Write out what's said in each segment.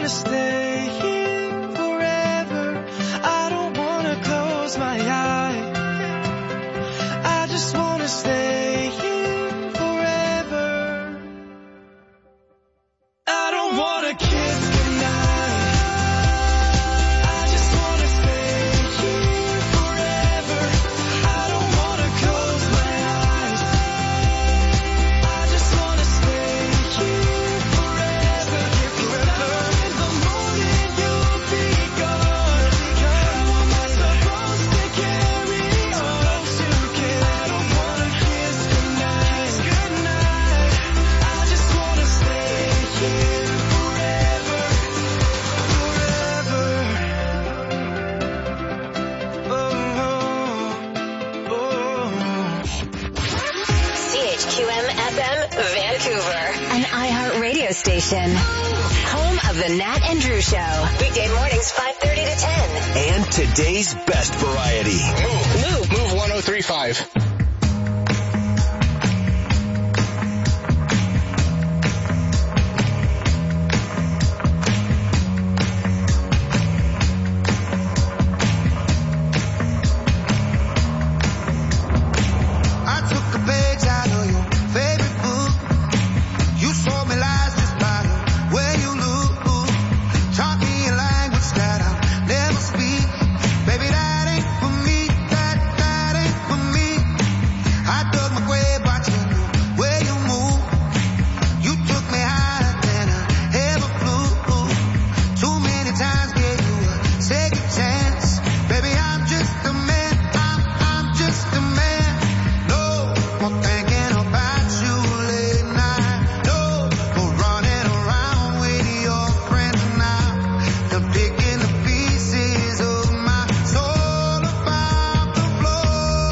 wanna stay here forever. I don't wanna close my eyes. I just wanna stay here forever. I don't wanna kiss goodnight. I just wanna stay here forever. I don't wanna close my eyes. I just wanna stay here forever. In the morning you'll be gone. How am I supposed to carry on? I don't wanna kiss goodnight. I just wanna stay here forever. CHQM FM Vancouver, an iHeart radio station. Home of the Nat and Drew Show. Weekday mornings 5:30 to 10. And today's best variety. Move 103.5. I took a page out of your favorite book. You showed me lies just by the way you look. Taught me a language that I'll never speak. Baby, that ain't for me. That ain't for me. I dug my grave watching the way you move. You took me higher than I ever flew. Too many times gave you a second chance. Baby, I'm just a man. I'm just a man. No more thinking about you late night. No more running around with your friends now. They're picking the pieces of my soul about the floor.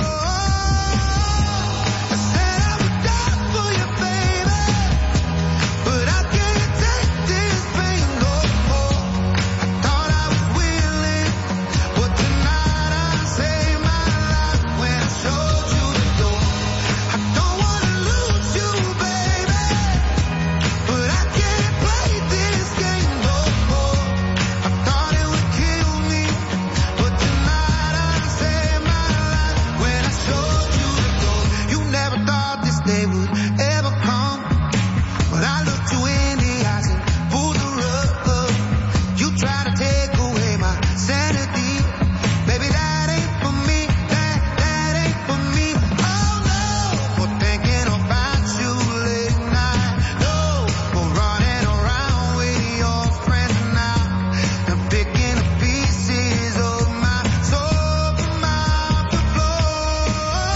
I said I would die for you, baby, but I can't take this pain no more. I thought I was willing, but tonight I saved my life when I showed you the door. I don't wanna lose you, baby, but I can't play this game no more. I thought it would kill me, but tonight I saved my life when I showed you the door. You never thought this day would ever come, but I looked you in the eyes and pulled the rug. You try to take away my sanity. Baby, that ain't for me. That ain't for me. Oh no, for thinking about you late night. No, for running around with your friends now. They're picking the pieces of my soul from off the floor.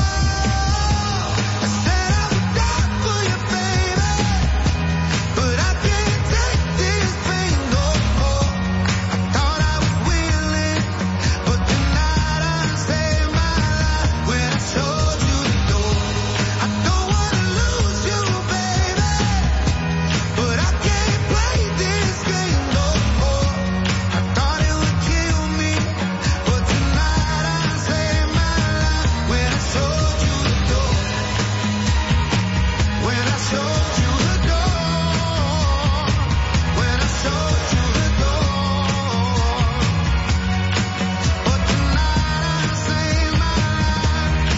I said I would die for you, baby, but I can't take this pain no more. I thought I was willing, but tonight I saved my life when I showed you the door. I don't wanna lose you, baby, but I can't play this game no more. I thought it would kill me, but tonight I saved my life when I showed you the door. When I showed you the door. When I showed you the door. But tonight I saved my life.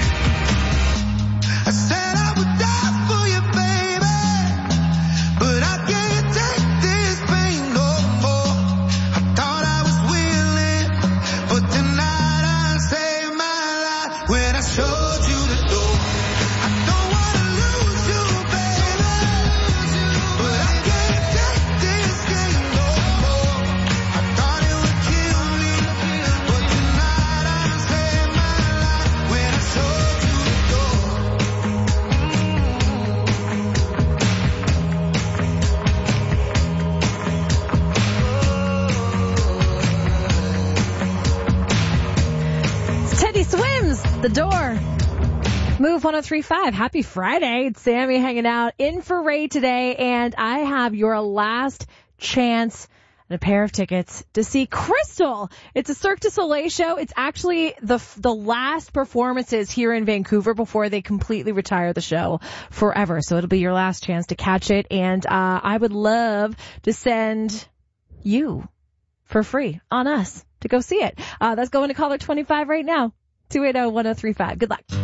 I said I would die for you, baby, but I can't take this pain no more. I thought I was willing, but tonight I saved my life when I showed you the door. I don't wanna lose you, baby, but I can't take this game no more. I thought it would kill me, but tonight I saved my life when I showed you the door. Teddy Swims, The Door. Move 103.5. Happy Friday. It's Sammy hanging out in for Ray today, and I have your last chance and a pair of tickets to see Crystal. It's a Cirque du Soleil show. It's actually the last performances here in Vancouver before they completely retire the show forever. So it'll be your last chance to catch it. And I would love to send you for free on us to go see it. That's going to caller 25 right now. 280-1035. Good luck.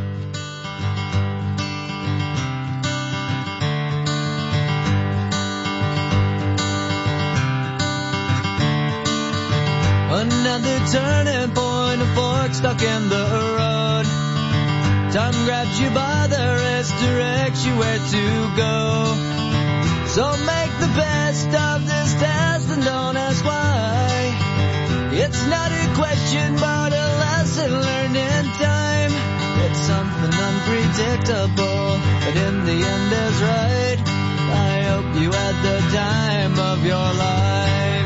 Another turning point, a fork stuck in the road. Time grabs you by the wrist, directs you where to go. So make the best of this test and don't ask why. It's not a question but a lesson learned in time. It's something unpredictable, but in the end is right. I hope you had the time of your life.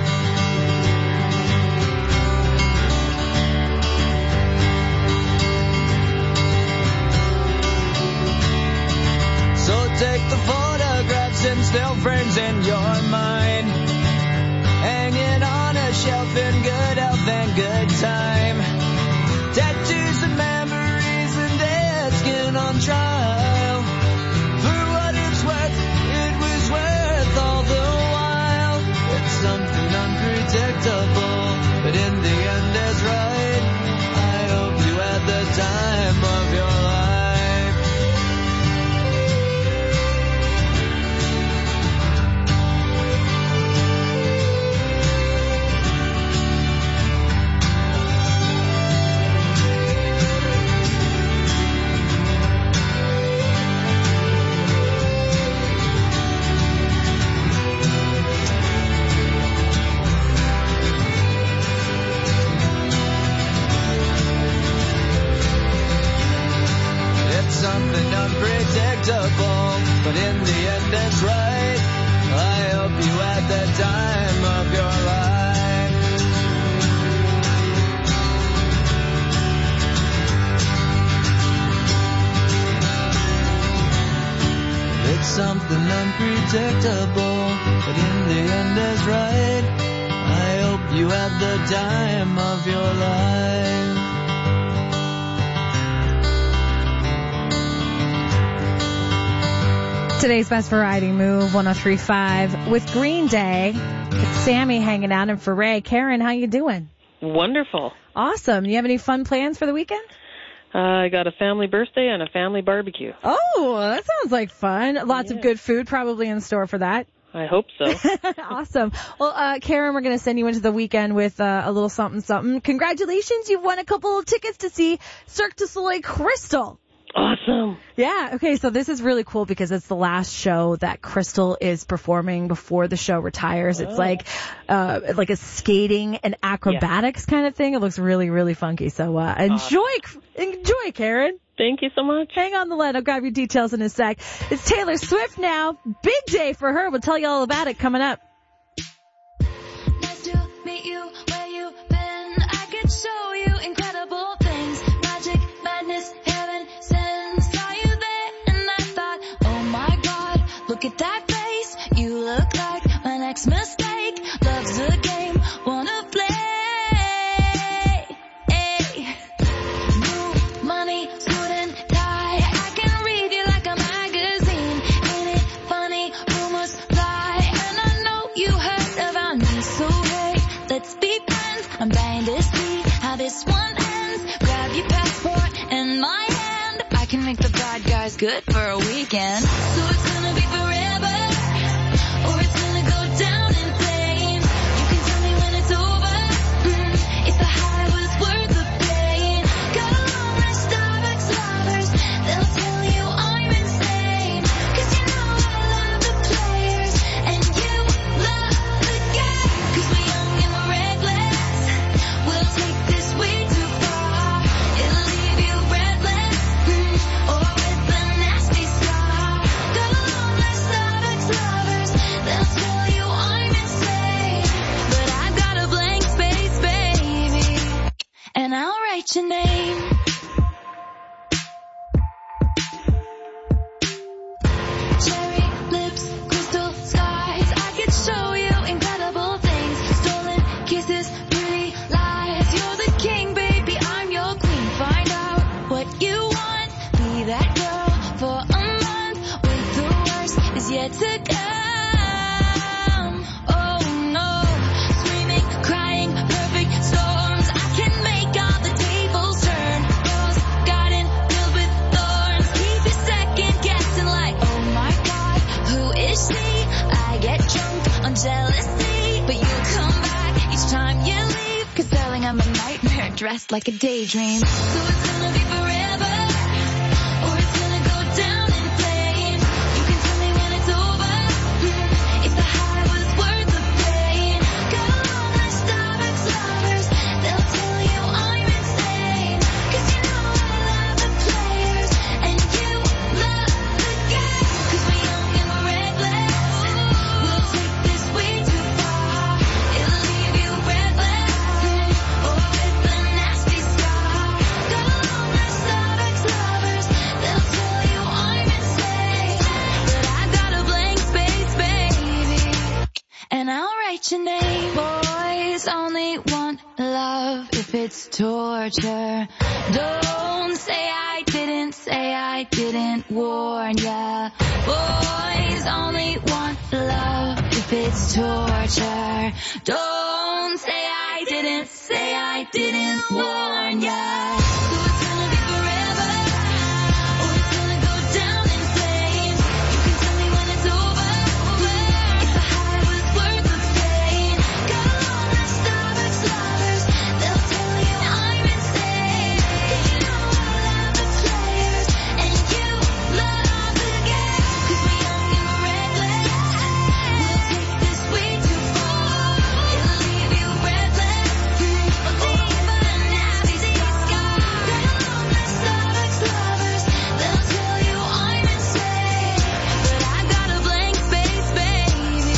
So take the photographs and still frames in your mind, hanging on a shelf in good health and good time. Tattoos and memories and dead skin on trial. For what it's worth, it was worth all the while. It's something unpredictable, but in the end is right. I hope you had the time of your life. Something unpredictable, but in the end it's right. I hope you had the time of your life. It's something unpredictable, but in the end is right. I hope you had the time of your life. Today's Best Variety Move 103.5 with Green Day. It's Sammy hanging out in Foray. Karen, how you doing? Wonderful. Awesome. You have any fun plans for the weekend? I got a family birthday and a family barbecue. Oh, that sounds like fun. Lots of good food probably in store for that. I hope so. Awesome. Well, Karen, we're going to send you into the weekend with a little something. Congratulations. You've won a couple of tickets to see Cirque du Soleil Crystal. Awesome. Yeah. Okay. So this is really cool because it's the last show that Crystal is performing before the show retires. It's like a skating and acrobatics kind of thing. It looks really, really funky. So enjoy, Karen. Thank you so much. Hang on the line. I'll grab your details in a sec. It's Taylor Swift now. Big day for her. We'll tell you all about it coming up. Nice to meet you. Where you been? I could show you incredible things. Magic, madness, heaven sent. Saw you there and I thought, oh my God, look at that face. You look like my next mistake. Love's a game, wanna play. Hey. New money, suit and tie. I can read you like a magazine. Ain't it funny? Rumors fly, and I know you heard about me. So hey, let's be friends. I'm dying to see how this one ends. Grab your passport and my hand. I can make the bad guys good for a weekend. So it's gonna be forever, or it's gonna go down in flames. You can tell me when it's over, if the high was worth the pain. Got a long list of ex-lovers, they'll tell you I'm insane. 'Cause you know I love the players, and you love the game. 'Cause we're young and we're reckless, we'll take this way too far. It'll leave you breathless, or with a nasty scar. Got a long list of ex-lovers, they'll tell you I'm insane. But I've got a blank space, baby, and I'll write your name. Cherry lips, crystal skies. I could show you incredible things. Stolen kisses, pretty lies. You're the king, baby, I'm your queen. Find out what you want. Be that girl for a month. Wait, the worst is yet to come. Oh no, get drunk on jealousy, but you'll come back each time you leave. 'Cause darling, I'm a nightmare dressed like a daydream. So it's gonna be forever, or it's gonna go down in flames. You can tell me when it's over, if the high was worth the pain. Go on like Starbucks lovers, they'll tell you I'm insane. 'Cause you know I love the players, and you love the game. 'Cause we're young and we're reckless, we'll take this way too far. It'll leave you breathless, or with a nasty scar. Go on like Starbucks lovers, they'll tell you I'm insane. But I got a blank space, baby, and I'll write your name. Boys only want love if it's torture. Don't say I didn't warn ya. Boys only want love if it's torture. Don't say I didn't warn ya. So it's gonna be forever, or it's gonna go down in flames. You can tell me when it's over, if the high was worth the pain. Go on like Starbucks lovers, they'll tell you I'm insane. 'Cause you know I love the players, and you love the game. 'Cause we're young and we're reckless, we'll take this way too far. It'll leave you breathless, or leave a nasty scar. Go on like Starbucks lovers, they'll tell you I'm insane. But I got a blank space, baby,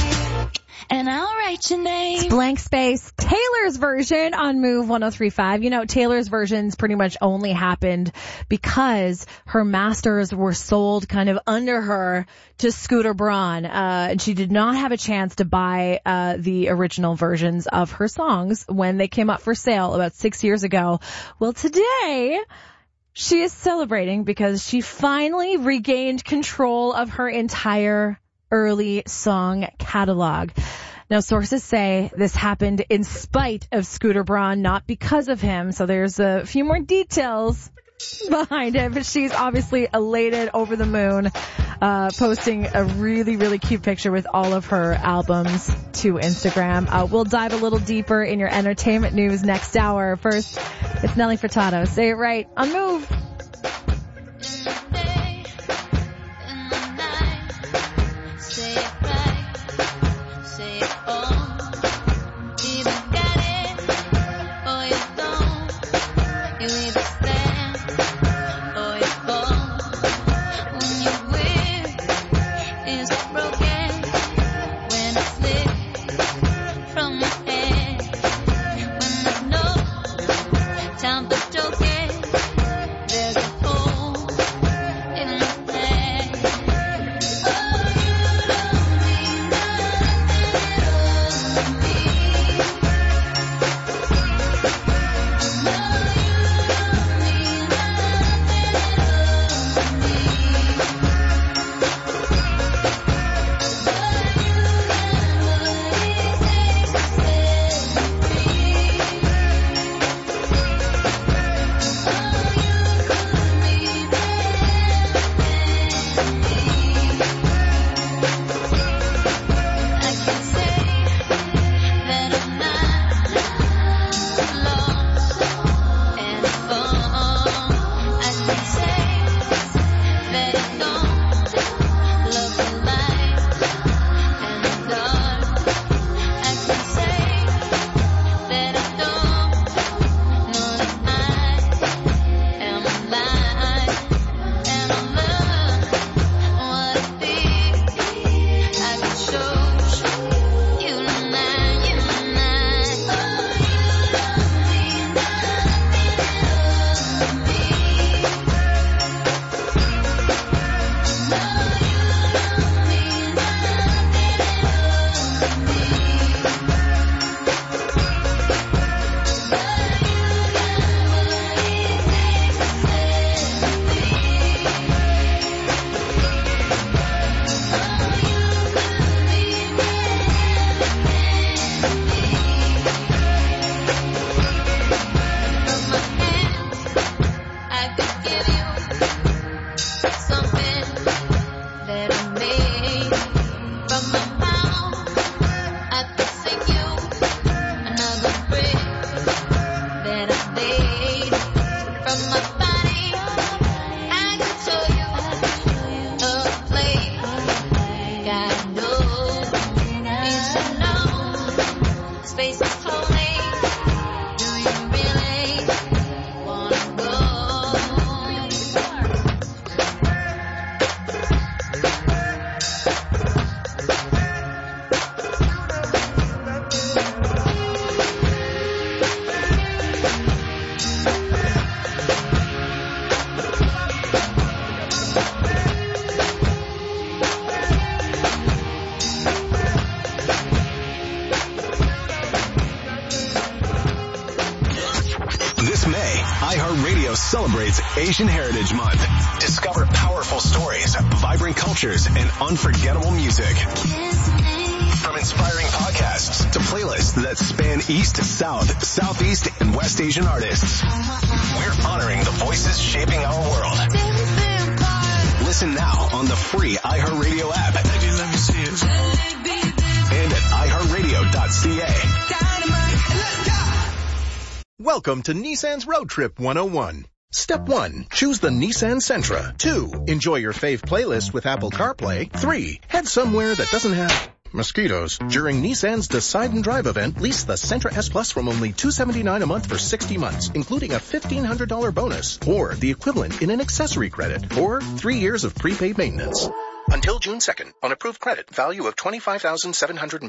and I'll write your name. Blank Space, Taylor's version on Move 103.5. You know, Taylor's versions pretty much only happened because her masters were sold kind of under her to Scooter Braun. And she did not have a chance to buy the original versions of her songs when they came up for sale about 6 years ago. Well, today she is celebrating because she finally regained control of her entire early song catalog. Now, sources say this happened in spite of Scooter Braun, not because of him. So there's a few more details behind it, but she's obviously elated, over the moon, posting a really, really cute picture with all of her albums to Instagram. We'll dive a little deeper in your entertainment news next hour. First, it's Nelly Furtado. Say it right on Move. Time for joking. iHeartRadio celebrates Asian Heritage Month. Discover powerful stories, vibrant cultures, and unforgettable music. From inspiring podcasts to playlists that span East, South, Southeast, and West Asian artists, we're honoring the voices shaping our world. Listen now on the free iHeartRadio app and at iHeartRadio.ca. Welcome to Nissan's Road Trip 101. Step 1, choose the Nissan Sentra. 2, enjoy your fave playlist with Apple CarPlay. 3, head somewhere that doesn't have mosquitoes. During Nissan's Decide and Drive event, lease the Sentra S Plus from only $279 a month for 60 months, including a $1,500 bonus, or the equivalent in an accessory credit, or 3 years of prepaid maintenance. Until June 2nd, on approved credit, value of $25,755,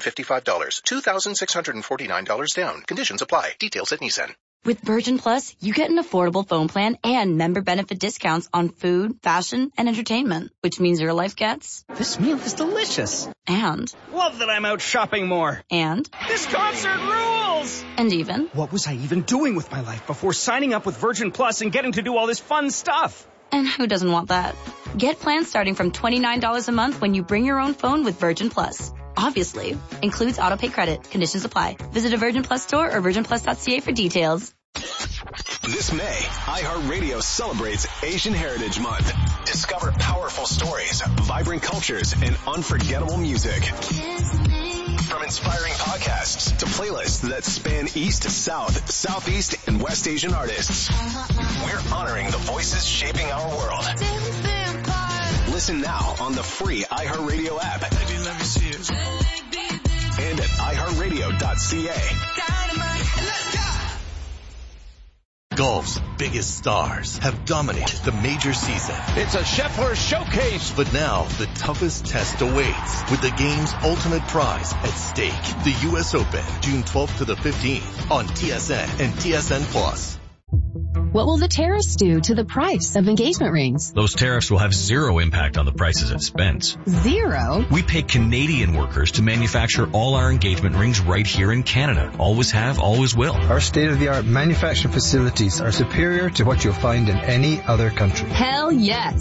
$2,649 down. Conditions apply. Details at Nissan. With Virgin Plus, you get an affordable phone plan and member benefit discounts on food, fashion, and entertainment, which means your life gets... This meal is delicious. And... Love that I'm out shopping more. And... This concert rules! And even... What was I even doing with my life before signing up with Virgin Plus and getting to do all this fun stuff? And who doesn't want that? Get plans starting from $29 a month when you bring your own phone with Virgin Plus. Obviously. Includes autopay credit. Conditions apply. Visit a Virgin Plus store or virginplus.ca for details. This May, iHeartRadio celebrates Asian Heritage Month. Discover powerful stories, vibrant cultures, and unforgettable music. From inspiring podcasts to playlists that span East, South, Southeast, and West Asian artists, we're honoring the voices shaping our world. Listen now on the free iHeartRadio app and at iHeartRadio.ca. Golf's biggest stars have dominated the major season. It's a Scheffler showcase. But now the toughest test awaits with the game's ultimate prize at stake. The U.S. Open, June 12th to the 15th on TSN and TSN Plus. What will the tariffs do to the price of engagement rings? Those tariffs will have zero impact on the prices at Spence. Zero? We pay Canadian workers to manufacture all our engagement rings right here in Canada. Always have, always will. Our state-of-the-art manufacturing facilities are superior to what you'll find in any other country. Hell yes.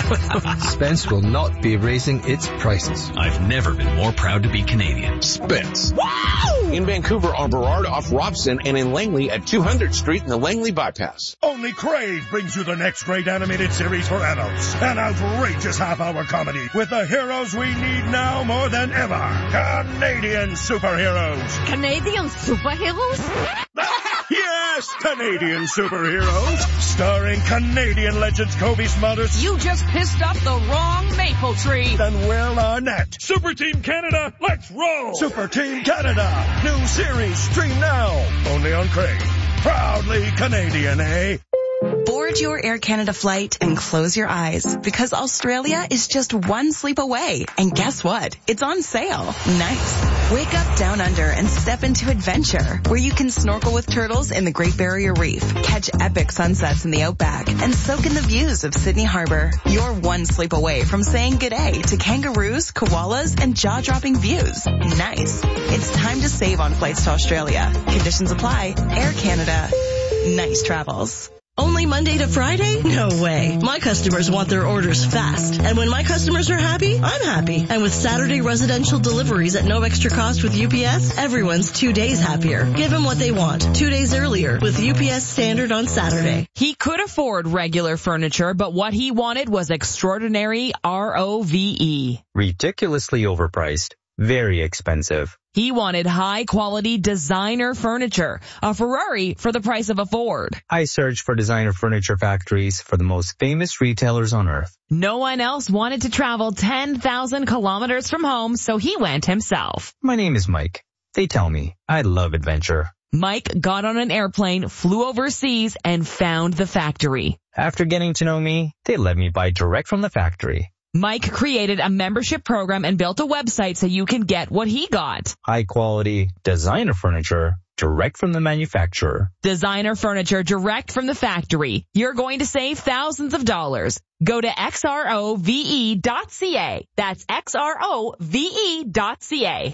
Spence will not be raising its prices. I've never been more proud to be Canadian. Spence. Wow! In Vancouver on Burrard off Robson and in Langley at 200th Street in the Langley Bypass. Only Crave brings you the next great animated series for adults. An outrageous half-hour comedy with the heroes we need now more than ever. Canadian superheroes. Canadian superheroes? Yes, Canadian superheroes. Starring Canadian legends Kobe Smulders. You just pissed off the wrong maple tree. And Will Arnett. Super Team Canada, let's roll. Super Team Canada. New series, stream now. Only on Crave. Proudly Canadian, eh? Board your Air Canada flight and close your eyes because Australia is just one sleep away. And guess what? It's on sale. Nice. Wake up down under and step into adventure where you can snorkel with turtles in the Great Barrier Reef, catch epic sunsets in the Outback, and soak in the views of Sydney Harbor. You're one sleep away from saying g'day to kangaroos, koalas, and jaw-dropping views. Nice. It's time to save on flights to Australia. Conditions apply. Air Canada. Nice travels. Only Monday to Friday? No way. My customers want their orders fast. And when my customers are happy, I'm happy. And with Saturday residential deliveries at no extra cost with UPS, everyone's 2 days happier. Give them what they want 2 days earlier with UPS Standard on Saturday. He could afford regular furniture, but what he wanted was extraordinary ROVE. Ridiculously overpriced. Very expensive. He wanted high-quality designer furniture, a Ferrari for the price of a Ford. I searched for designer furniture factories for the most famous retailers on earth. No one else wanted to travel 10,000 kilometers from home, so he went himself. My name is Mike. They tell me I love adventure. Mike got on an airplane, flew overseas, and found the factory. After getting to know me, they let me buy direct from the factory. Mike created a membership program and built a website so you can get what he got. High quality designer furniture direct from the manufacturer. Designer furniture direct from the factory. You're going to save thousands of dollars. Go to xrove.ca. That's xrove.ca.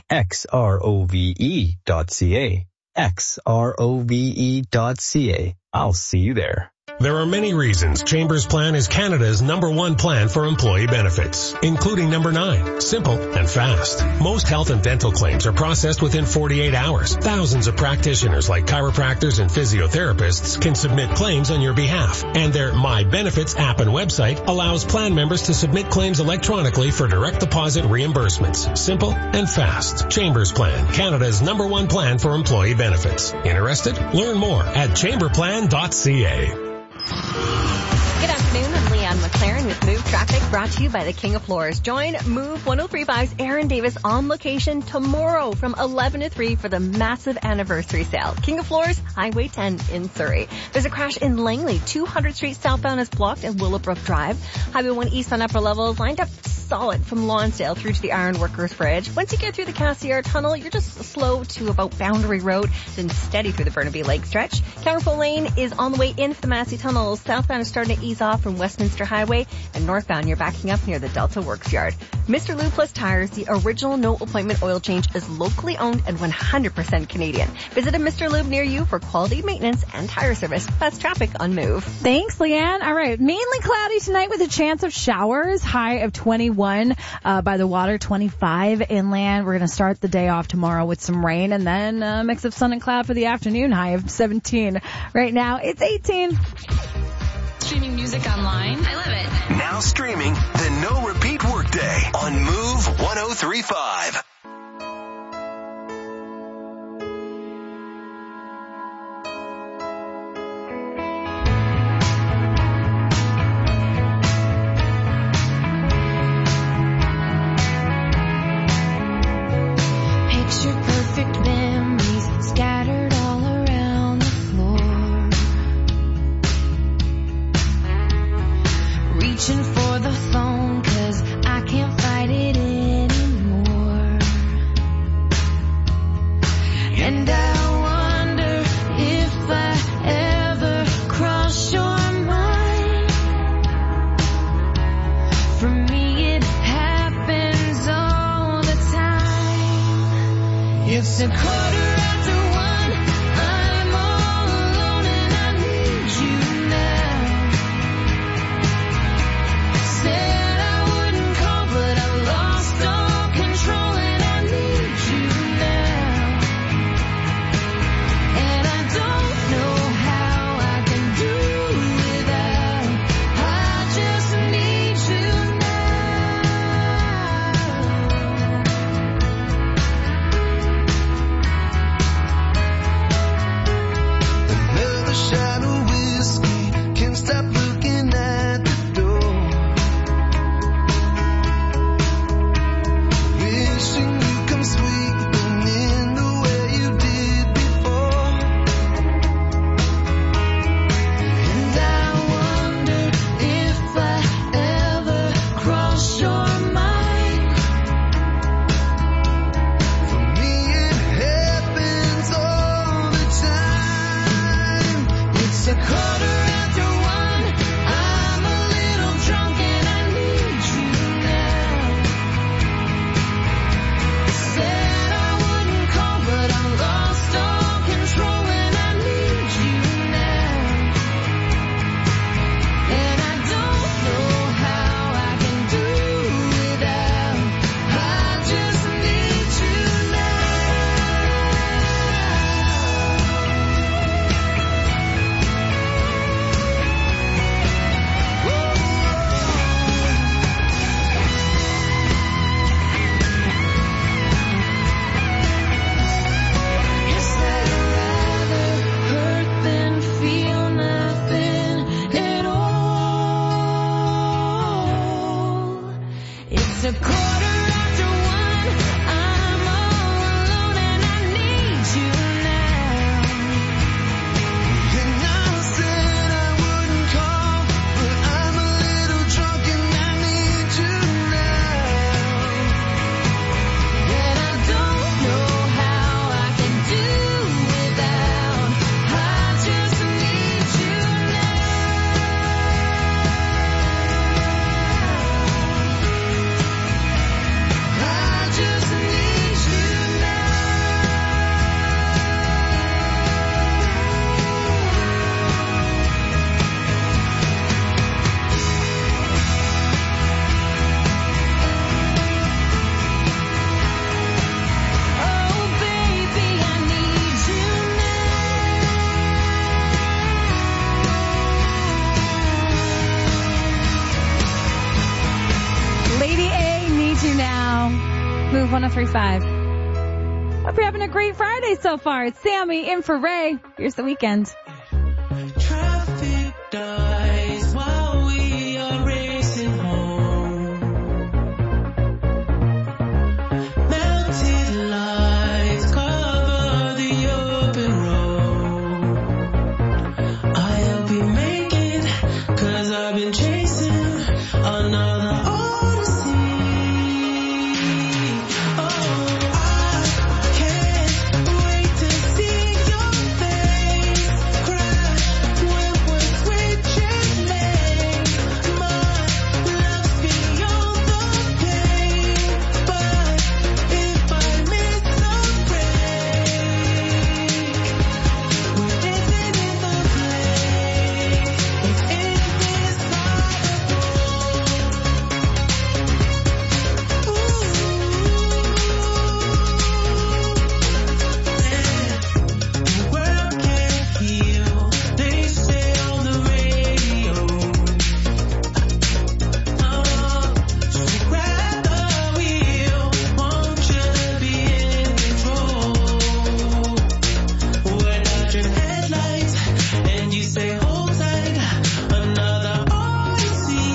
xrove.ca. xrove.ca. I'll see you there. There are many reasons Chambers Plan is Canada's #1 plan for employee benefits, including number 9, simple and fast. Most health and dental claims are processed within 48 hours. Thousands of practitioners like chiropractors and physiotherapists can submit claims on your behalf, and their My Benefits app and website allows plan members to submit claims electronically for direct deposit reimbursements. Simple and fast. Chambers Plan, Canada's #1 plan for employee benefits. Interested? Learn more at chamberplan.ca. Good afternoon, I'm Leanne McLaren with Move Traffic, brought to you by the King of Floors. Join Move 103.5's Aaron Davis on location tomorrow from 11 to 3 for the massive anniversary sale. King of Floors, Highway 10 in Surrey. There's a crash in Langley. 200 Street southbound is blocked at Willowbrook Drive. Highway 1 east on upper levels lined up solid from Lonsdale through to the Iron Workers Bridge. Once you get through the Cassiar Tunnel, you're just slow to about Boundary Road, then steady through the Burnaby Lake stretch. Counterflow Lane is on the way in for the Massey Tunnels. Southbound is starting to ease off from Westminster Highway, and northbound you're backing up near the Delta Works Yard. Mr. Lube Plus Tires, the original no appointment oil change, is locally owned and 100% Canadian. Visit a Mr. Lube near you for quality maintenance and tire service. Fast traffic on Move. Thanks, Leanne. All right. Mainly cloudy tonight with a chance of showers. High of 21 by the water, 25 inland. We're going to start the day off tomorrow with some rain and then a mix of sun and cloud for the afternoon. High of 17. Right now, it's 18. Streaming music online. I love it. Now streaming the No Repeat Workday on Move 103.5. Picture perfect memories scattered all around the floor. Reaching for the phone 'cause I can't fight it anymore. And I wonder if I ever cross your mind. For me it happens all the time. It's a 1:15. I'm all alone and I need you now. Said I wouldn't call, but I lost all control and I need you now. And I don't know how I can do without. I just need you now. Move 103.5. Hope you're having a great Friday so far. It's Sammy in for Ray. Here's the weekend. Traffic dies while we are racing home. Mounted lights cover the open road. I'll be making, 'cause I've been chasing another odyssey. Oh, I can't wait to see your face crash when we're switching lanes. My love's beyond the pain, but if I miss the break, we're dancing in the place. It's indescribable. The world can't heal, they say on the radio. So grab the wheel, won't you be in control? We're dodging headlights, and you say hold tight, another odyssey.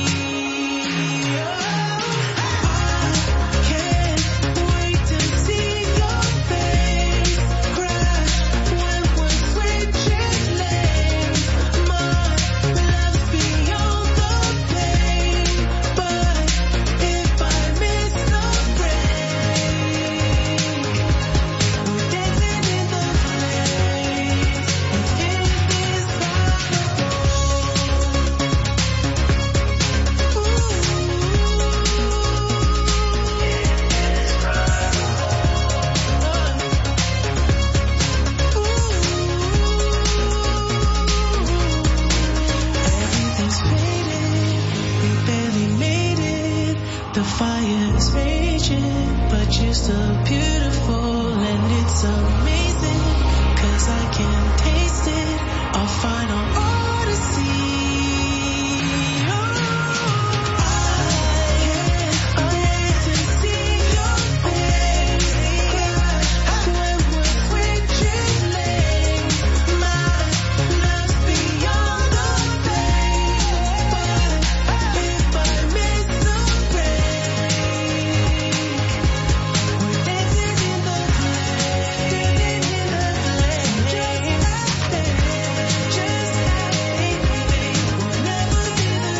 I can't wait to see your face crash when we're switching lanes. My love's beyond the pain, but if I miss the break, we're dancing in the place. It's Everything's faded, we barely made it. The fire is raging, but you're still beautiful, and it's amazing, 'cause I can taste it. Our final odyssey. I can't wait to see your face crash when we're switching lanes. My love's beyond the pain, but if I miss the break, we're dancing in the place, just we'll never be the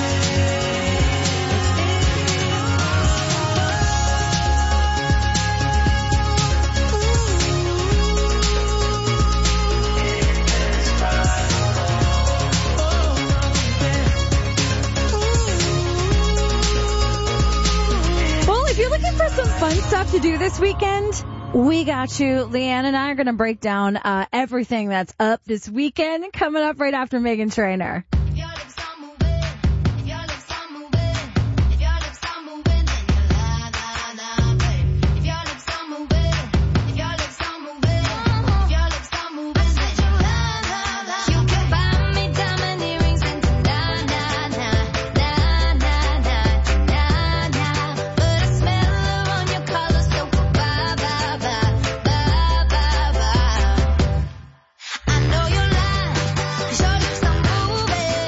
Well, if you're looking for some fun stuff to do this weekend, we got you. Leanne and I are going to break down everything that's up this weekend, coming up right after Megan Trainor. I know you lie, 'cause your lips are moving.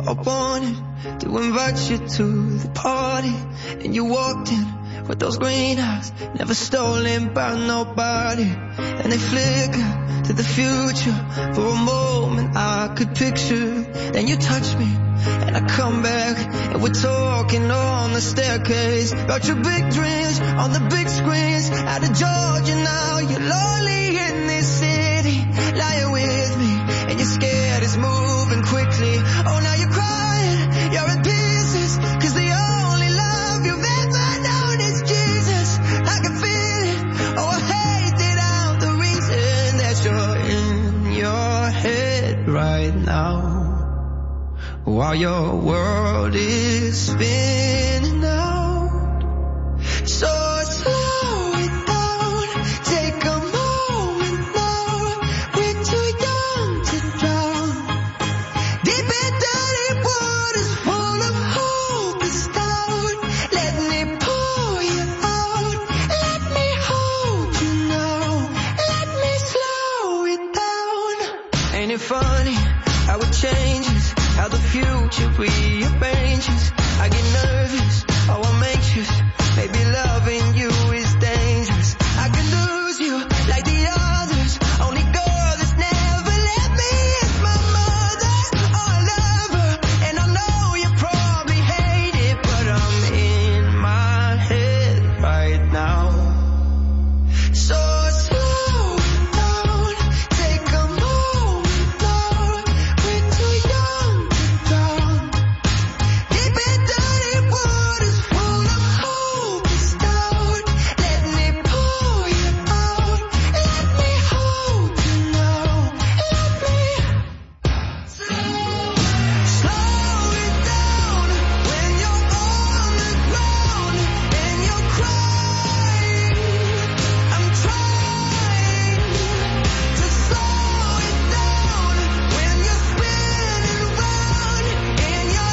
I wanted to invite you to the party, and you walked in with those green eyes, never stolen by nobody, and they flicker to the future. For a moment I could picture, then you touch me and I come back, and we're talking on the staircase about your big dreams on the big screens. Out of Georgia now, you're lonely in this city, lying with me, and you're scared it's moving quickly. Oh, now you're crying, you're in pieces, 'cause the only love you've ever known is Jesus. I can feel it, oh I hate it out, the reason that you're in your head right now, while your world is spinning out. So slow it down, take a moment now, we're too young to drown. Deep in dirty waters full of hopeless doubt, let me pull you out, let me hold you now, let me slow it down. Ain't it funny how it changes, how the future rearranges? I get nervous, oh I'm anxious, maybe loving you is dangerous. I could lose you like the others, only girl that's never let me is my mother. Oh I love her, and I know you probably hate it, but I'm in my head right now. So slow down, take a moment now, we're too young to drown. Deep in dirty waters full of hopeless doubt, let me pull you out, let me hold you now, let me slow it down when you're on the ground and you're crying. I'm trying to slow it down when you're spinning round in your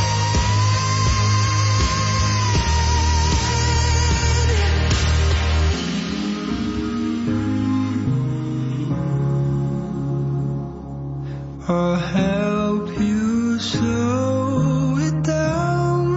head. I'll help you slow it down.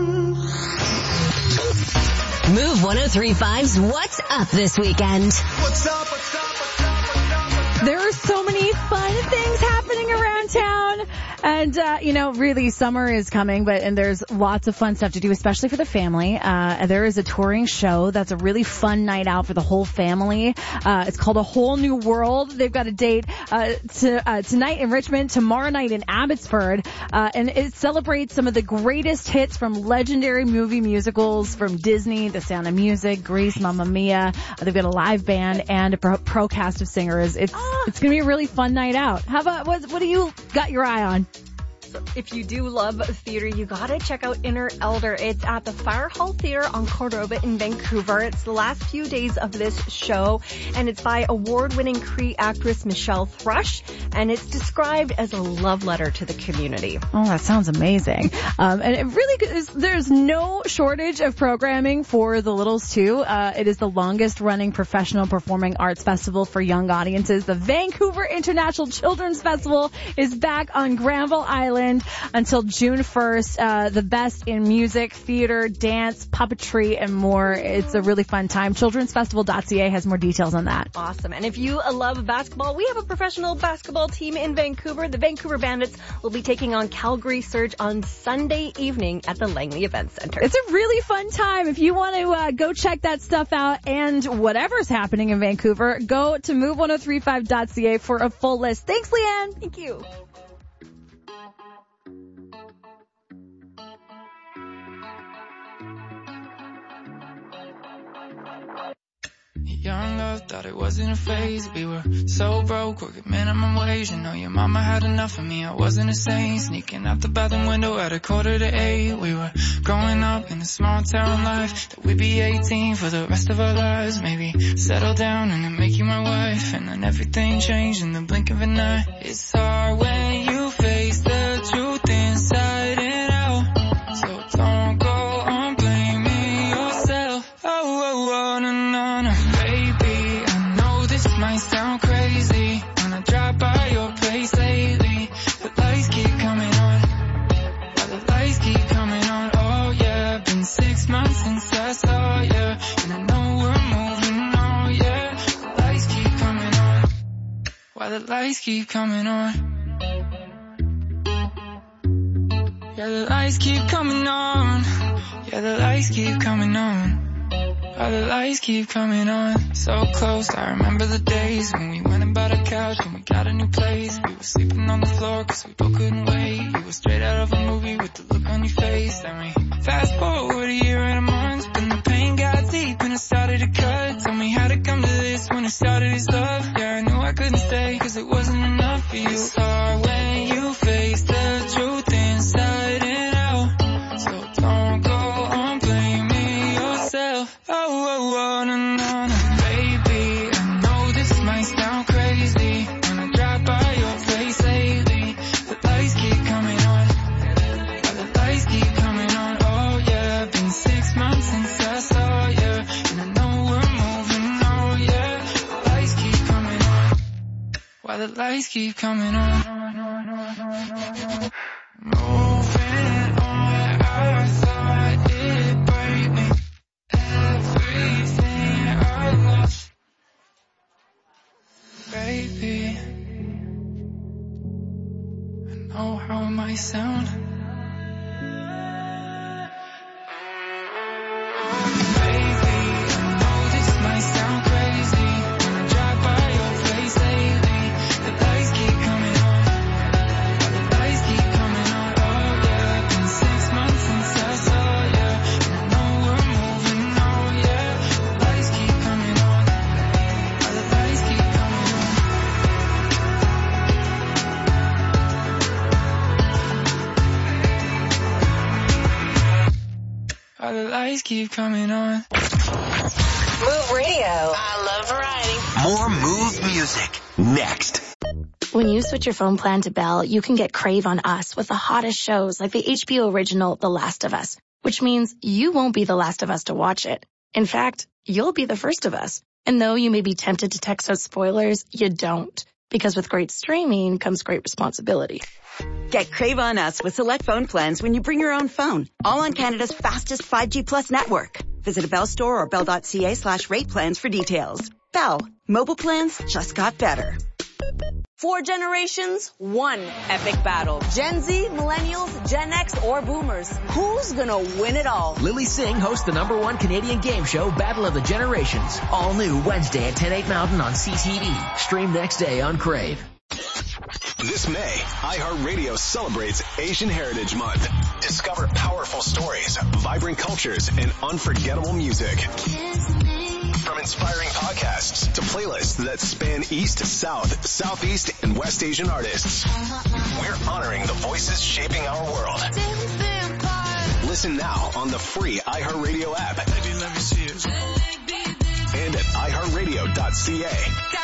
Move 103.5's What's Up this weekend. What's up? There are so many fun things happening around town. And, really summer is coming, and there's lots of fun stuff to do, especially for the family. There is a touring show that's a really fun night out for the whole family. It's called A Whole New World. They've got a date, tonight in Richmond, tomorrow night in Abbotsford. And it celebrates some of the greatest hits from legendary movie musicals from Disney, The Sound of Music, Grease, Mamma Mia. They've got a live band and a pro cast of singers. It's going to be a really fun night out. How about, what do you got your eye on? If you do love theater, you gotta check out Inner Elder. It's at the Fire Hall Theater on Cordoba in Vancouver. It's the last few days of this show, and it's by award-winning Cree actress Michelle Thrush, and it's described as a love letter to the community. Oh, that sounds amazing. And it really is, there's no shortage of programming for the littles too. It is the longest running professional performing arts festival for young audiences. The Vancouver International Children's Festival is back on Granville Island until June 1st. The best in music, theater, dance, puppetry, and more. It's a really fun time. Childrensfestival.ca has more details on that. Awesome. And if you love basketball, we have a professional basketball team in Vancouver. The Vancouver Bandits will be taking on Calgary Surge on Sunday evening at the Langley Events Center. It's a really fun time. If you want to go check that stuff out and whatever's happening in Vancouver, go to move1035.ca for a full list. Thanks, Leanne. Thank you. Young love, thought it wasn't a phase. We were so broke, working minimum wage. You know your mama had enough of me, I wasn't a saint. Sneaking out the bathroom window at 7:45. We were growing up in a small town life. That we'd be 18 for the rest of our lives. Maybe settle down and then make you my wife. And then everything changed in the blink of an eye. It's hard when you face the truth inside and out. So don't go on blaming yourself. Oh, no, no, no. Baby, I know this might sound crazy when I drive by your place lately. The lights keep coming on. lights keep coming on. Yeah, the lights keep coming on. Yeah, the lights keep coming on. Yeah, the lights keep coming on. So close, I remember the days when we went and bought a couch and we got a new place. We were sleeping on the floor cause we both couldn't wait. You were straight out of a movie with the look on your face. Then we fast forward a year and a month, but the pain got deep and it started to cut. Tell me how to come to this when it started as love. Yeah, I knew I couldn't stay cause it wasn't enough for you. It's hard when you face the truth inside and out. So don't go on blaming yourself. Oh, no, no, no. Baby, I know this might sound crazy when I drive by your place lately. The lights keep coming on. Yeah, the lights keep coming on. Oh yeah, been 6 months since I saw you, and I know we're moving. Oh yeah, the lights keep coming on. Why the lights keep coming on? Moving on, I thought it'd break me. Everything I lost, baby. I know how it might sound. Baby, I know this might sound crazy when I drive by your place lately. The lights keep coming on. The lights keep coming on. Oh yeah, been 6 months since I saw you, and I know we're moving. Oh yeah, the lights keep coming on. The lights keep coming on. The lights keep coming on. Move Radio. I love variety. More Move music next. When you switch your phone plan to Bell, you can get Crave on Us with the hottest shows like the HBO original The Last of Us, which means you won't be the last of us to watch it. In fact, you'll be the first of us. And though you may be tempted to text out spoilers, you don't. Because with great streaming comes great responsibility. Get Crave on Us with select phone plans when you bring your own phone. All on Canada's fastest 5G Plus network. Visit a Bell store or bell.ca/rate plans for details. Bell. Mobile plans just got better. 4 generations, 1 epic battle. Gen Z, millennials, Gen X, or boomers. Who's gonna win it all? Lily Singh hosts the #1 Canadian game show, Battle of the Generations. All new Wednesday at 10, 8 Mountain on CTV. Stream next day on Crave. This May, iHeartRadio celebrates Asian Heritage Month. Discover powerful stories, vibrant cultures, and unforgettable music. From inspiring podcasts to playlists that span East, South, Southeast, and West Asian artists, we're honoring the voices shaping our world. Listen now on the free iHeartRadio app and at iHeartRadio.ca.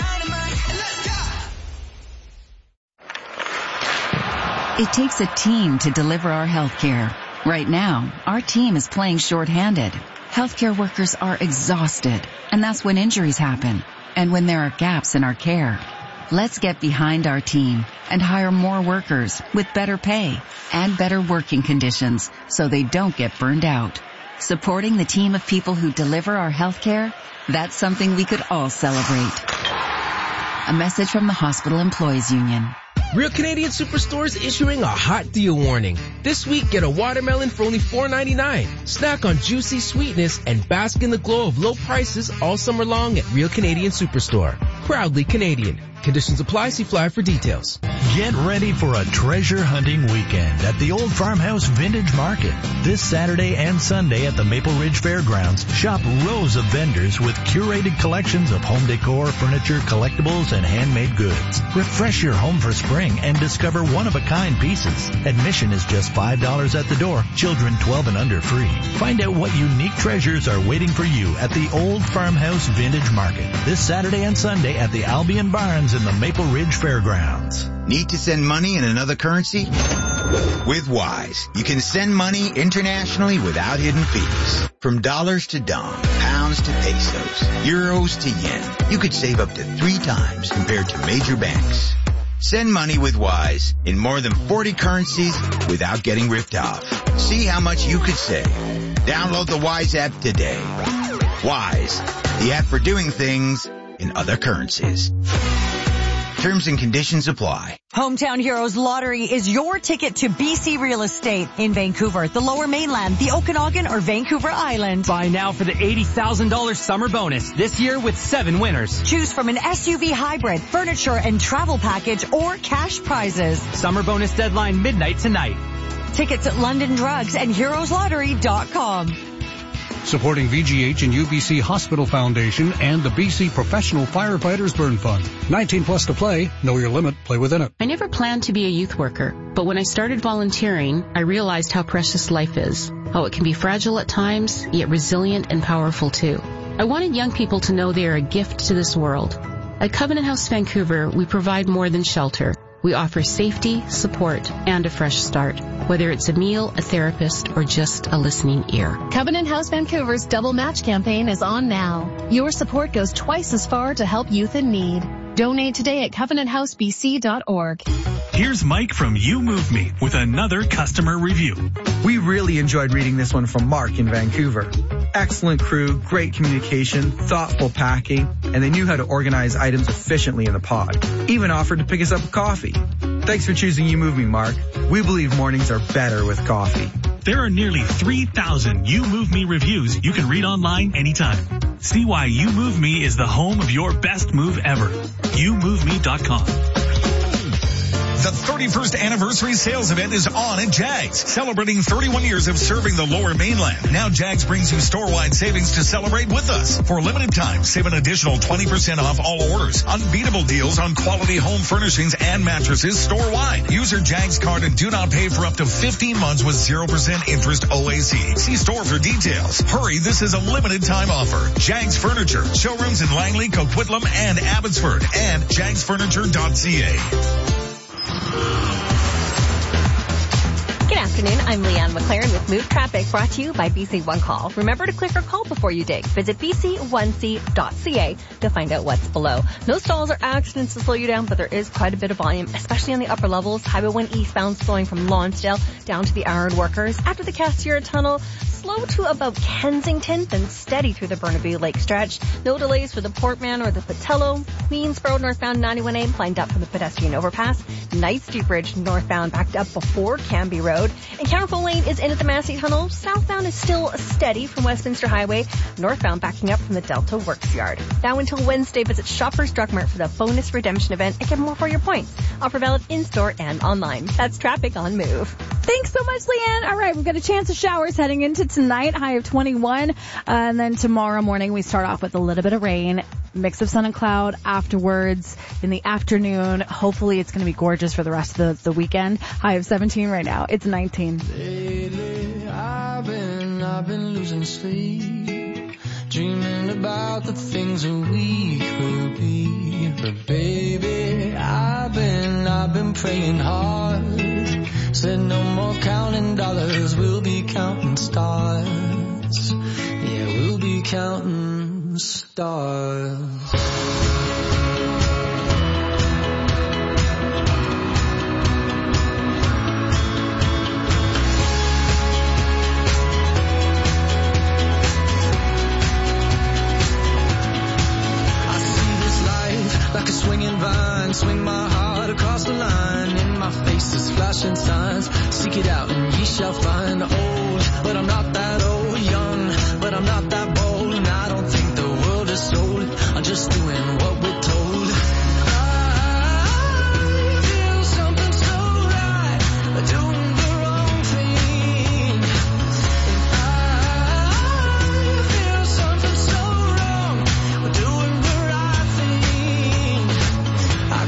It takes a team to deliver our healthcare. Right now, our team is playing shorthanded. Healthcare workers are exhausted, and that's when injuries happen, and when there are gaps in our care. Let's get behind our team and hire more workers with better pay and better working conditions so they don't get burned out. Supporting the team of people who deliver our healthcare, that's something we could all celebrate. A message from the Hospital Employees Union. Real Canadian Superstore is issuing a hot deal warning. This week, get a watermelon for only $4.99. Snack on juicy sweetness and bask in the glow of low prices all summer long at Real Canadian Superstore. Proudly Canadian. Conditions apply. See flyer for details. Get ready for a treasure hunting weekend at the Old Farmhouse Vintage Market. This Saturday and Sunday at the Maple Ridge Fairgrounds, shop rows of vendors with curated collections of home decor, furniture, collectibles, and handmade goods. Refresh your home for spring and discover one-of-a-kind pieces. Admission is just $5 at the door. Children 12 and under free. Find out what unique treasures are waiting for you at the Old Farmhouse Vintage Market. This Saturday and Sunday at the Albion Barns in the Maple Ridge Fairgrounds. Need to send money in another currency? With Wise, you can send money internationally without hidden fees. From dollars to dong, pounds to pesos, euros to yen, you could save up to 3 times compared to major banks. Send money with Wise in more than 40 currencies without getting ripped off. See how much you could save. Download the Wise app today. Wise, the app for doing things in other currencies. Terms and conditions apply. Hometown Heroes Lottery is your ticket to BC real estate in Vancouver, the Lower Mainland, the Okanagan, or Vancouver Island. Buy now for the $80,000 summer bonus this year with 7 winners. Choose from an SUV hybrid, furniture and travel package, or cash prizes. Summer bonus deadline midnight tonight. Tickets at London Drugs and HeroesLottery.com. Supporting VGH and UBC Hospital Foundation and the BC Professional Firefighters Burn Fund. 19 plus to play. Know your limit. Play within it. I never planned to be a youth worker, but when I started volunteering, I realized how precious life is, how it can be fragile at times, yet resilient and powerful too. I wanted young people to know they are a gift to this world. At Covenant House Vancouver, we provide more than shelter. We offer safety, support, and a fresh start, whether it's a meal, a therapist, or just a listening ear. Covenant House Vancouver's Double Match campaign is on now. Your support goes twice as far to help youth in need. Donate today at covenanthousebc.org. Here's Mike from You Move Me with another customer review. We really enjoyed reading this one from Mark in Vancouver. Excellent crew, great communication, thoughtful packing, and they knew how to organize items efficiently in the pod. Even offered to pick us up a coffee. Thanks for choosing You Move Me, Mark. We believe mornings are better with coffee. There are nearly 3,000 You Move Me reviews you can read online anytime. See why You Move Me is the home of your best move ever. YouMoveMe.com. The 31st anniversary sales event is on at Jags, celebrating 31 years of serving the Lower Mainland. Now Jags brings you store-wide savings to celebrate with us. For a limited time, save an additional 20% off all orders. Unbeatable deals on quality home furnishings and mattresses store-wide. Use your Jags card and do not pay for up to 15 months with 0% interest OAC. See store for details. Hurry, this is a limited time offer. Jags Furniture, showrooms in Langley, Coquitlam, and Abbotsford, and jagsfurniture.ca. Good afternoon, I'm Leanne McLaren with Move Traffic, brought to you by BC One Call. Remember to click or call before you dig. Visit bc1c.ca to find out what's below. No stalls or accidents to slow you down, but there is quite a bit of volume, especially on the upper levels. Highway 1 eastbound slowing from Lonsdale down to the Iron Workers. After the Cassiera Tunnel, slow to about Kensington, then steady through the Burnaby Lake stretch. No delays for the Portman or the Patello. Queensboro northbound 91A lined up from the pedestrian overpass. Knight Street Bridge northbound backed up before Canby Road. And Counterful Lane is in at the Massey Tunnel. Southbound is still steady from Westminster Highway. Northbound backing up from the Delta Works Yard. Now until Wednesday, visit Shoppers Drug Mart for the bonus redemption event and get more for your points. Offer valid in-store and online. That's traffic on Move. Thanks so much, Leanne. All right, we've got a chance of showers heading into tonight, high of 21. And then tomorrow morning, we start off with a little bit of rain, mix of sun and cloud afterwards. In the afternoon, hopefully it's going to be gorgeous for the rest of the weekend. High of 17 right now. It's 19. Lately, I've been losing sleep, dreaming about the things that we could be. But baby, I've been praying hard. Said no more counting dollars, we'll be counting stars. Yeah, we'll be counting stars. Like a swinging vine, swing my heart across the line. In my face is flashing signs. Seek it out and ye shall find. Old, but I'm not that old. Young, but I'm not that bold. And I don't think the world is sold. I'm just doing what we're told. I feel something so right, doing the wrong thing. And I feel something so wrong, doing the right thing. I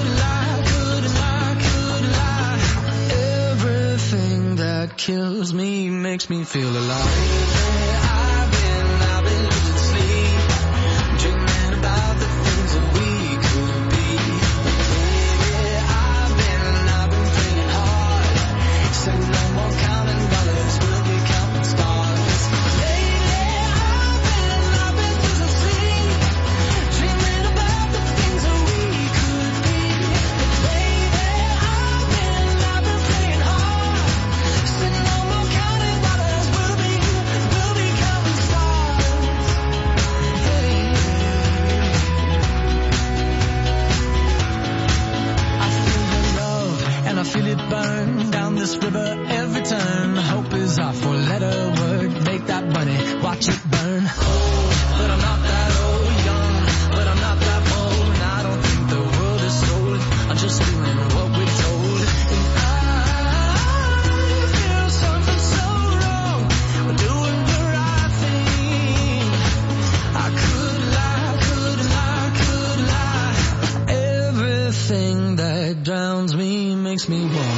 could lie. Everything that kills me makes me feel alive. I've been losing sleep, dreaming about the things that we could be. Baby, I've been praying hard. Said no more counting dollars, we'll be counting stars. Lately, I've been losing sleep, dreaming about the things that we could be. Baby, I've been praying hard. Said no more counting dollars, we'll be counting stars.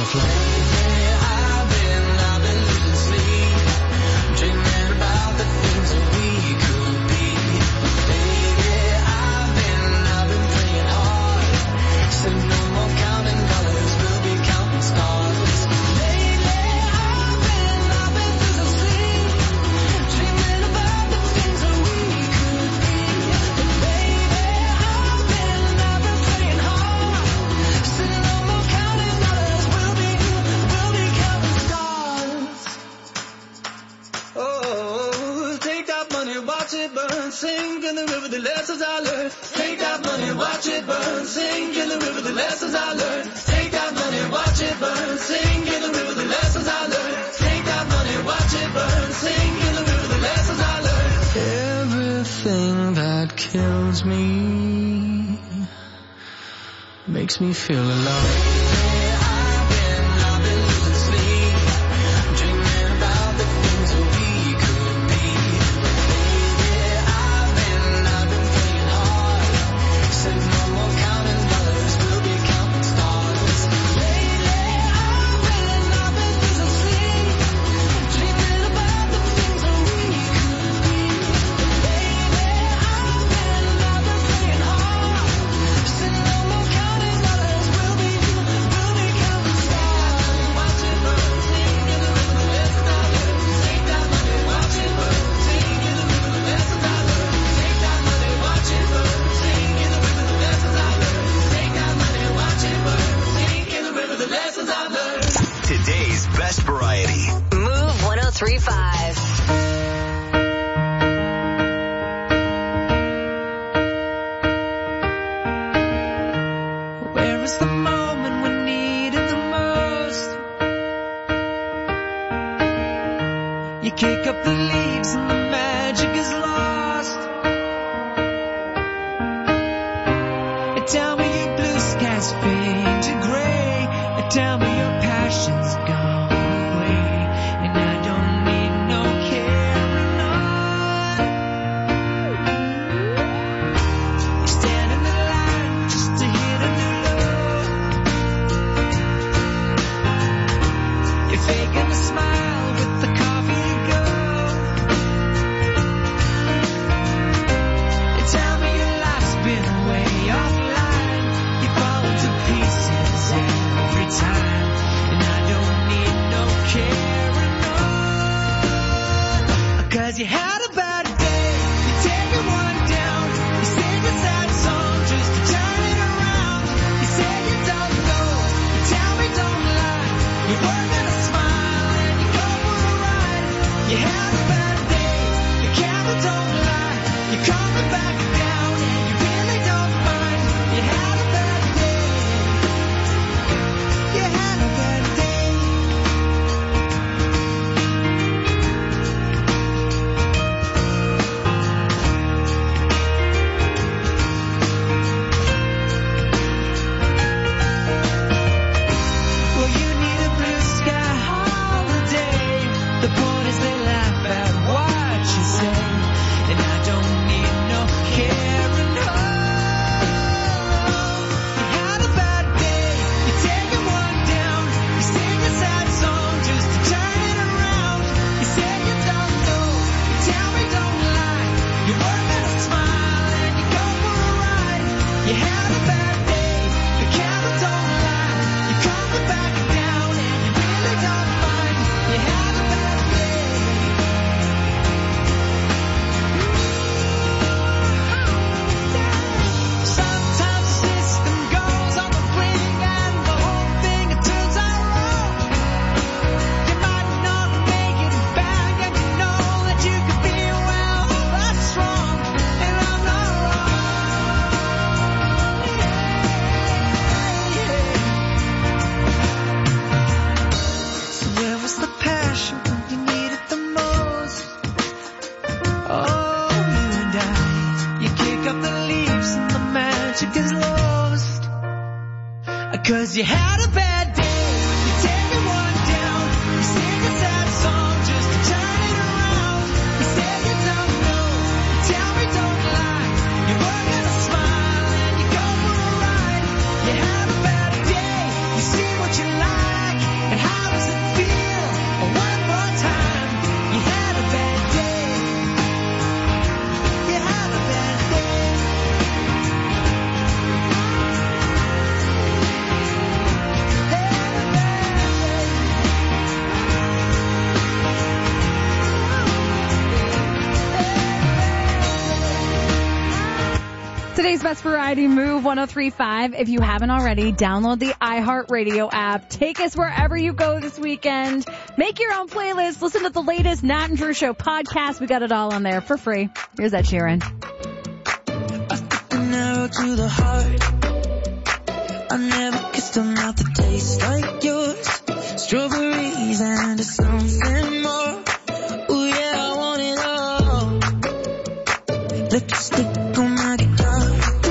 flight. I've been losing sleep, dreaming about the things that we could be. Baby, I've been playing hard, said no more counting dollars, we'll be counting stars. Lately, I've been losing sleep, dreaming about the things that we could be. Baby, I've been playing hard, said no more counting dollars, we'll be counting stars. Oh, take that money, watch it burn, sing in the river the lessons I learned. Take that money, watch it burn, sing in the river the lessons I learned. Take that money, watch it burn, sing in the river the lessons I learned. Take that money, watch it burn, sing in the river the lessons I learned. Everything that kills me makes me feel alive. I've been losing sleep, dreaming about the things that we could be. Baby, I've been playing hard, said no more counting dollars, we'll be counting stars. Lately, I've been losing sleep, dreaming about the things that we could be. Baby, I've been playing hard, said no more counting dollars, we'll be counting stars. Watch it burn, sing in the river the lessons I learned. Take that money, watch it burn, sing in the river the lessons I learned. Take that money, watch it burn, sing in the river the lessons I learned. Take that money, watch it burn, sing in the river the lessons I learned. Today's best variety. Move 103.5. Where is the moment we need it the most? You kick up the leaves and the magic is lost. And tell me your blue skies fade to gray. And tell me your passion's gone away. And I don't need no carrying on. You stand in the line just to hit a new low. You're faking a smile with the coffee to go. And tell me your life's been way offline. You fall to pieces every time. And I don't need no carrying on. 'Cause you had a bad day, you take one down. You sing a sad song just to turn it around. You say you don't know, you tell me don't lie. You work at a smile and you go for a ride. You had a bad day, the camera don't lie. You're coming back down and you really don't mind. You had a bad day, you had a bad day. Well, you need a blue sky holiday. The point is they laugh at what you say. And I don't need no carrying on. You had a bad day, you're taking one down. You sing a sad song just to turn it around. You say you don't know, you tell me don't lie. You work at a smile and you go for a ride. You had a bad day, the camera don't lie. You're coming back down and you really don't mind. You had a bad day. Sometimes the system goes on the blink and the whole thing it turns out wrong. You might not make it back and you know that you could be well, that's wrong, and I'm not wrong. So where was the passion when you needed the most? Oh, you and I, you kick up the leaves and the magic is lost. 'Cause you had a bad day, you take one down. You sing a sad song just to turn it around. You say you don't know, you tell me don't lie. You work at a smile and you go for a ride. You had a bad day, you see what you like. Today's Best Variety, Move 103.5. If you haven't already, download the iHeartRadio app. Take us wherever you go this weekend. Make your own playlist. Listen to the latest Nat and Drew Show podcast. We got it all on there for free. Here's Ed Sheeran. Narrow to the heart. I never kissed a mouth that tastes like yours. Strawberries and something more. Ooh yeah, I want it all. Lipstick on my guitar.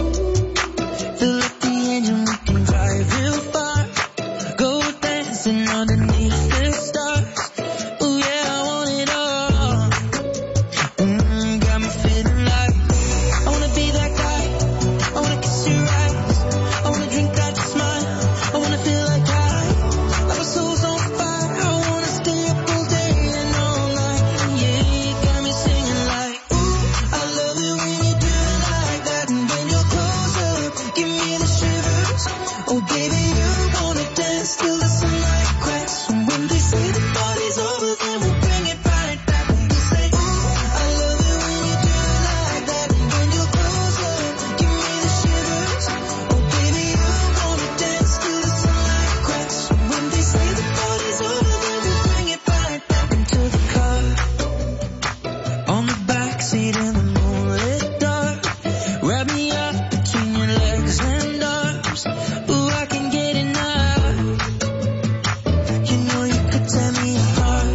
Fill up the engine, we can drive real far. Go dancing underneath the stars. Ooh yeah, I want it all. Got me feeling like I wanna be that guy. I wanna kiss your eyes. I wanna drink that smile. I wanna feel like like my soul's on fire. I wanna stay up all day and all night. Yeah, you got me singing like, ooh, I love it when you do it like that. And when you're closer, give me the shivers. Oh baby, you wanna dance till the sunlight cracks. And when they say the party's over, then we'll bring it right back. And we'll say, ooh, I love it when you do it like that. And when you're closer, give me the shivers. Oh baby, you wanna dance till the sunlight cracks. And when they say the party's over, then we'll bring it right back into the car. On the backseat in the moonlit dark. Wrap me up between your legs and arms. Ooh, I can get enough. You know you could tear me apart.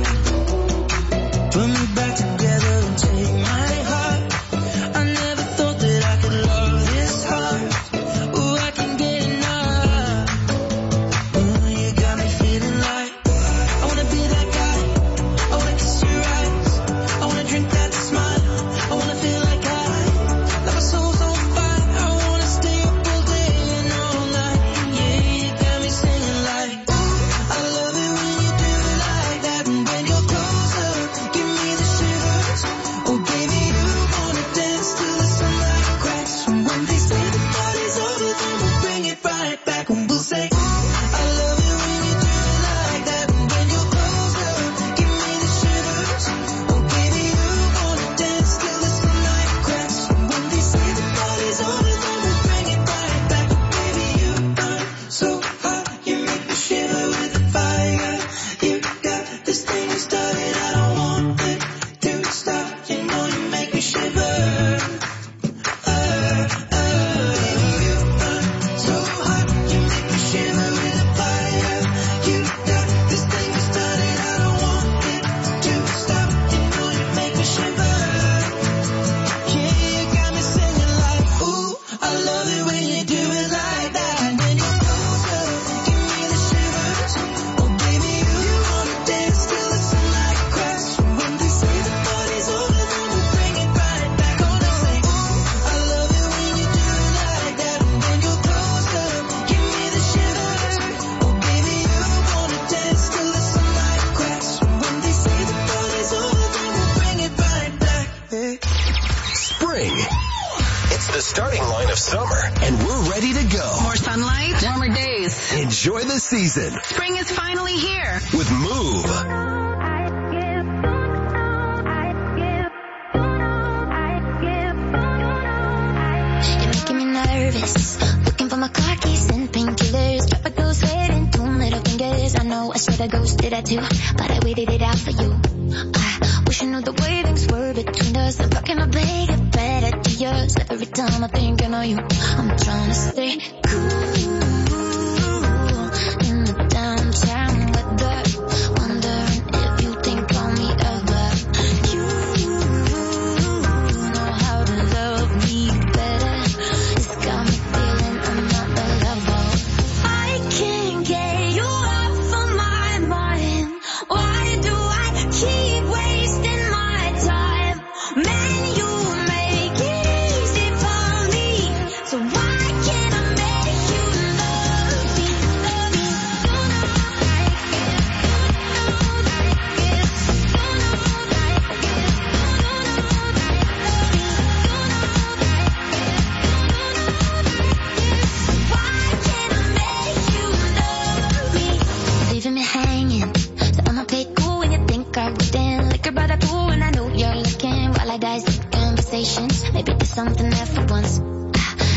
Put me back together and take my heart. I never thought that I could love this hard. Ooh, I can get enough. Ooh, you got me feeling like I wanna be that guy. I wanna kiss your eyes. I wanna drink that smile. I wanna feel like my soul's on fire. I wanna stay up all day and all night. Yeah, you got me singing like, ooh, I love it when you do it like that. And when you're closer, give me the shivers. Oh baby, you wanna dance till the sunlight cracks. And when they say the party's over, then we'll bring it right back. And we'll say, ooh, I love it when you do it like that. And when you're closer, give me the shivers. Oh baby, you wanna dance till the sunlight cracks. And when they say the party's over, then we'll bring it right back. Baby, you burn so hot, you make me shiver with the fire. You got this thing you started, I don't want it to stop. You know you make me shiver. Baby, you burn so hot, you make me shiver with the fire. You got this thing you started, I don't want it to stop. You know you make me shiver. Yeah, you got me singing like, ooh, I love it when you do it like that. And when you're closer, give me the shivers. Oh baby, you wanna dance till the sunlight cracks. And when they say the party's over, then we'll bring it right back. Gonna say, ooh, I love it when you do it like that. And when you're closer, give me the shivers. Oh baby, you wanna dance till the sunlight cracks. And when they say the party's over, then we'll bring it right back. Hey. Spring. It's the starting line of summer, and we're ready to go. More sunlight, warmer days. Enjoy the season Spring is finally here. with Move. You're making me nervous. Looking for my car keys and painkillers. Drop a ghost head and 2 middle fingers. I know I should have ghosted that too, but I waited it out for you. I wish I knew the way things were between us. I'm fucking my bag get better to yours. Every time I think I know you, I'm trying to stay cool in the downtown weather. Wondering if you think of me ever. You know how to love me better. It's got me feeling I'm not the level. I can't get you off of my mind. Why do I keep wasting my time? Man, you make it easy for me. So why can't I make you love me? Leaving me hanging, so I'ma play cool when you think I wouldn't. Liquor by the pool and I know you're looking while I dissect conversations. Maybe there's something there for once.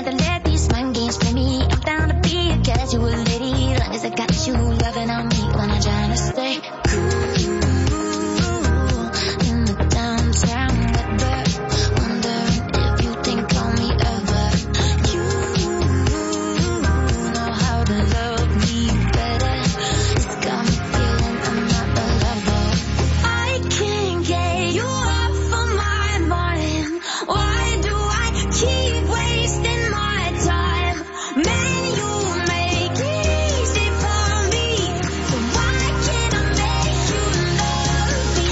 rather let these mind games play me. I'm down to be a casual lady, long as I got you loving on me when I'm trying to stay cool in the downtown weather. Wondering if you think on me ever. You know how to love me better. It's got me feeling I'm not the lover. I can't get you off of my mind. Why do I keep wasting my time? Man, you make it easy for me. So why can't I make you love me?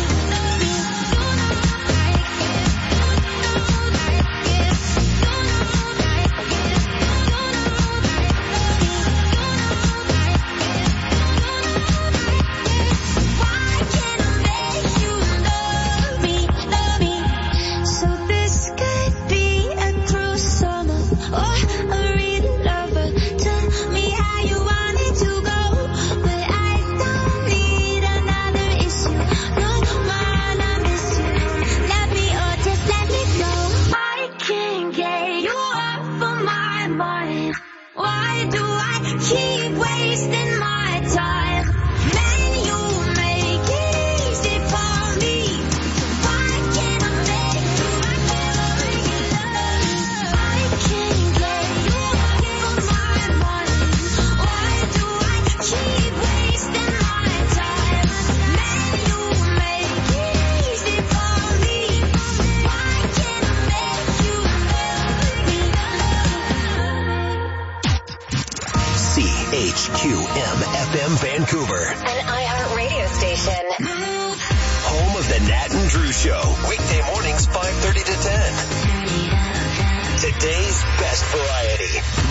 So this could be a cruel summer or a real lover. Tell me how you want it to go, but I don't need another issue. No, man, I miss you. Let me or just let me go. I can't get you off of my mind. Why do I keep wasting my time? Man, you make it easy for me. Why can't I make you love me? I can't get you off of my mind. Why do I keep wasting my time? Man, you make it easy for me. Why can't I make you CHQM FM Vancouver. An iHeartRadio station. Home of the Nat and Drew Show. Weekday mornings 5:30 to 10. Today's best variety.